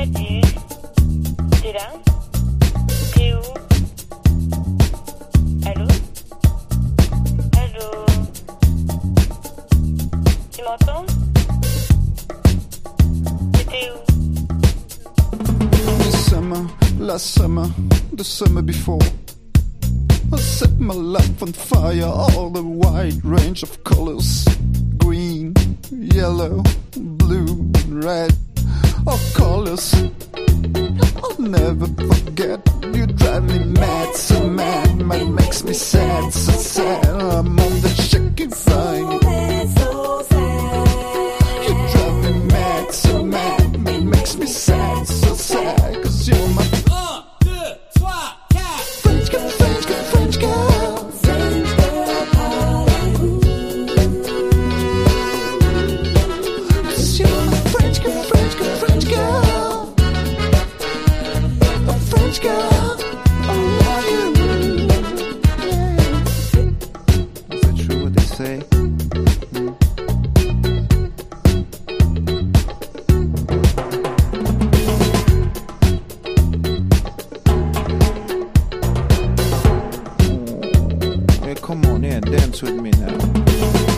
Salut. T'es là? T'es où? Allô? Allô? Tu m'entends? T'étais où? The summer before, I set my life on fire, all the wide range of colors, green, yellow, blue, red, all colors, I'll never forget. You drive me mad, so mad, it makes me sad, so sad, I'm on the shaky fire. You drive me mad, so mad, it makes me sad, so sad, 'cause you're my French girl, French girl, French girl, French girl, cause you're my French girl, French girl, French girl, a French girl, oh, are you? Is that true what they say? Come on in, dance with me now.